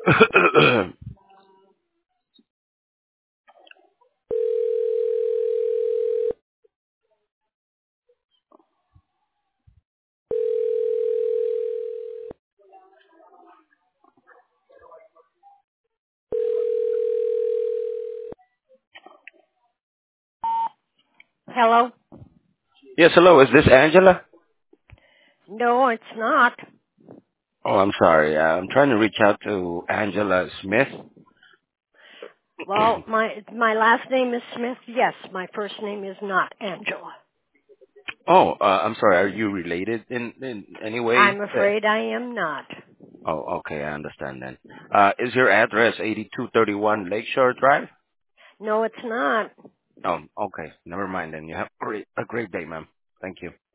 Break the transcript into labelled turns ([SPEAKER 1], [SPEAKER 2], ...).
[SPEAKER 1] Hello?
[SPEAKER 2] Yes, hello. Is this Angela?
[SPEAKER 1] No, it's not.
[SPEAKER 2] Oh, I'm sorry. I'm trying to reach out to Angela Smith.
[SPEAKER 1] Well, my last name is Smith. Yes, my first name is not Angela.
[SPEAKER 2] Oh, I'm sorry. Are you related in any way?
[SPEAKER 1] I'm afraid I am not.
[SPEAKER 2] Oh, okay. I understand then. Is your address 8231 Lakeshore Drive?
[SPEAKER 1] No, it's not.
[SPEAKER 2] Oh, okay. Never mind then. You have a great day, ma'am. Thank you.